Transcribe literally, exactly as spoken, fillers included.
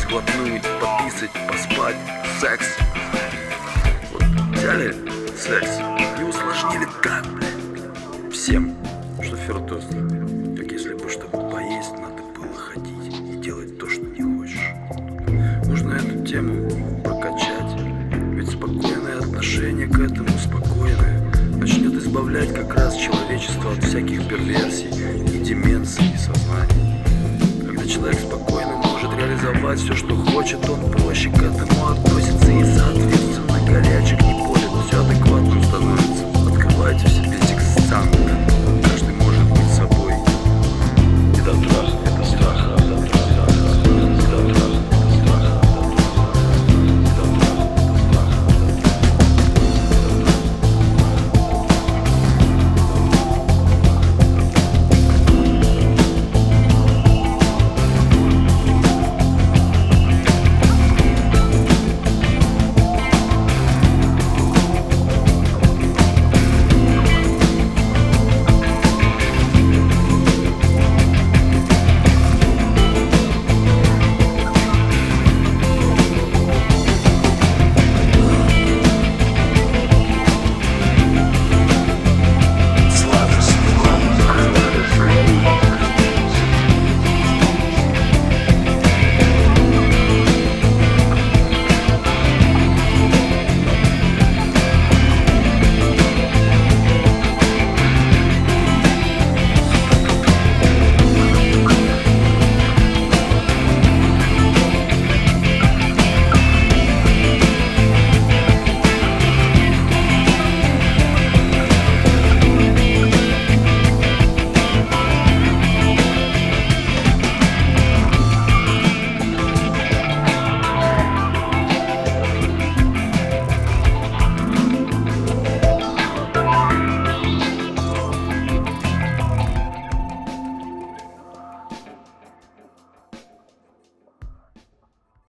сглотнуть, пописать, поспать, секс. Вот взяли секс и усложнили так, блядь, всем, что фертоз. Как если бы, чтобы поесть, надо было ходить и делать то, что не хочешь. Нужно эту тему прокачать, ведь спокойное отношение к этому, спокойное, начнет избавлять как раз человечество от всяких перверсий и деменций и сознаний. Когда человек спокойно может реализовать все, что хочет, он проще к этому относится и, соответственно, горячек не будет, все адекватно становится. Открывайте в себе